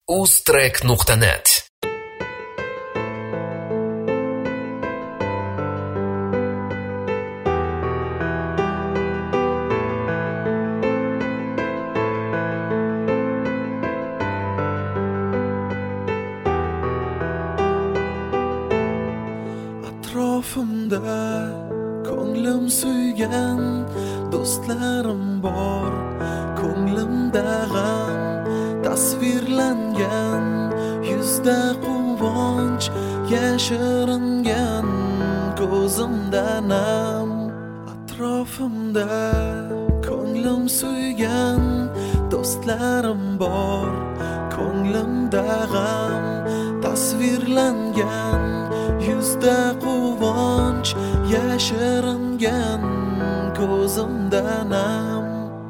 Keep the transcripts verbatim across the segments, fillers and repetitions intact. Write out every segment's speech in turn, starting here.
uztrek nuqta net Atrofimda ko'nglim suygan do'stlarim bor, ko'nglimda g'am tasvirlangan, yuzda quvonch yashiringan, ko'zimda nam. Atrofimda ko'nglim suygan do'stlarim bor, ko'nglimda g'am tasvirlangan, yuzda quvonch yashiringan, ko'zimda nam.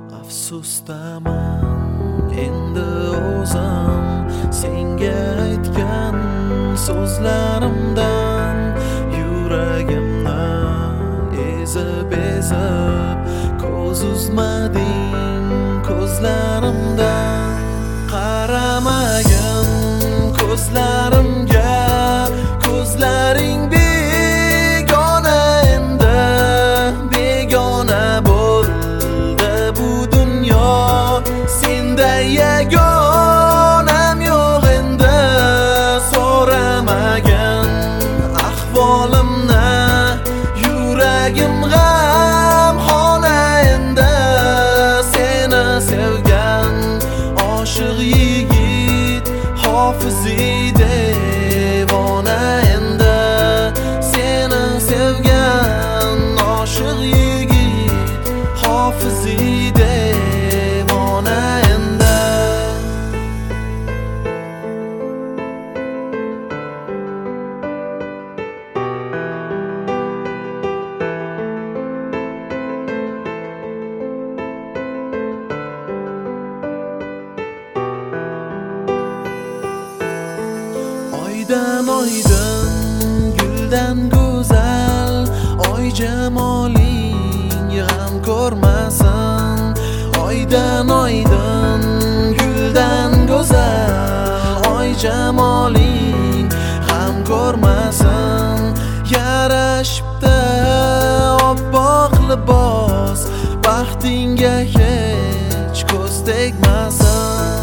Afsusdaman endi o'zim senga aytgan so'zlarimdan, yuragimni ezib ezib ko'z uzmading ko'zlarimdan. Qaramagin ko'zlarimga, ko'zlaring begona endi, begona bo'ldi bu dunyo. Senda yagonam yo'q endi, so'ramagin ahvolimni, yuragim g'amxona endi. Seni sevgan oshiq yigit Hofiziy devona endi. Seni sevgan oshiq yigit Hofiziy devona endi. Oydan oydin guldan go'zal, oy jamoling g'am ko'rmasin. Oydan oydin guldan go'zal, oy jamoling g'am ko'rmasin. Yarashibdi oppoq libos, baxtingga hech ko'z tegmasin.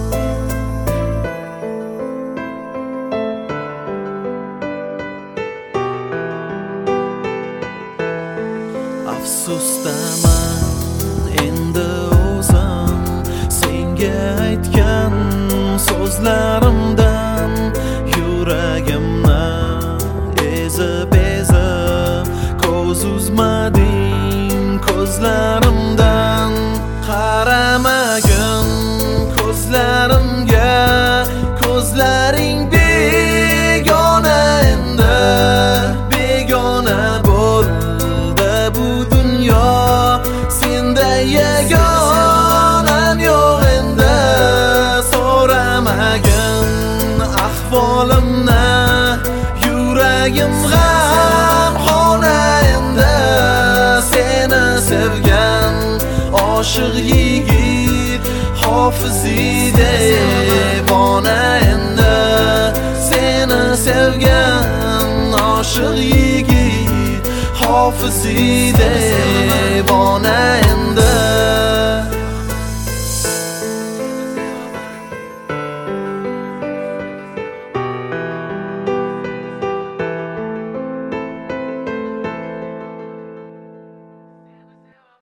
Afsusdaman endi o'zim senga aytgan so'zlarimdan, yuragimni ezib ezib ko'z uzmading ko'zlarimdan. Qaramagin ko'zlarimga, ko'zlaring begona endi, begona bo'ldi bu dunyo. Senda yagonam yo'q endi, so'ramagin ahvolimni, yuragim g'amxona endi. Seni sevgan oshiq yigit Hofiziy devona endi. Seni sevgan oshiq yigit Hofiziy devona endi.